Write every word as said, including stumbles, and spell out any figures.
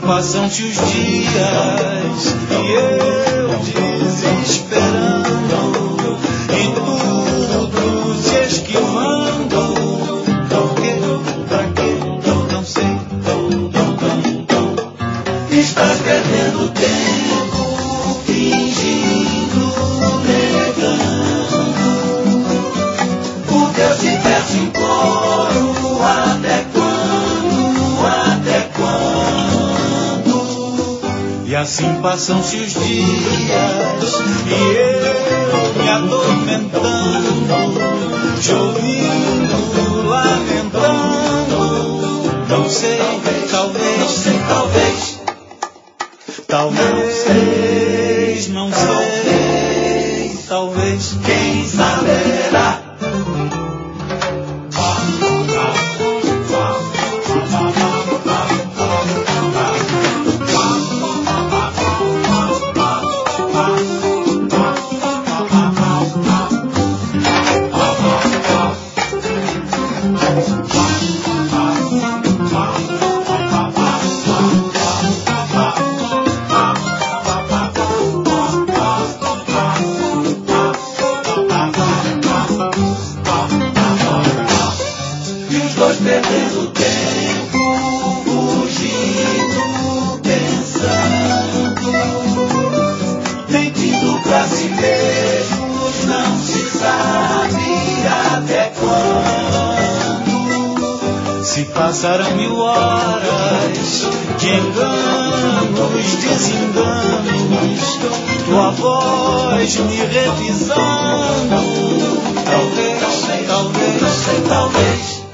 passam-se os dias e eu desesperando e tudo se esquivando. Por quê? Pra quê? Não sei. Estás perdendo tempo, fingindo, negando. Porque eu te peço, imploro, até quando, até quando? E assim passam-se os dias e eu me atormentando, chorando, lamentando. Não sei, talvez, não sei, talvez, talvez, não sei, talvez, quem saberá? Perdendo tempo, fugindo, pensando, mentindo pra si mesmos, não se sabe até quando. Se passaram mil horas de enganos, desenganos, tua voz me revisando. Talvez, talvez, talvez, talvez.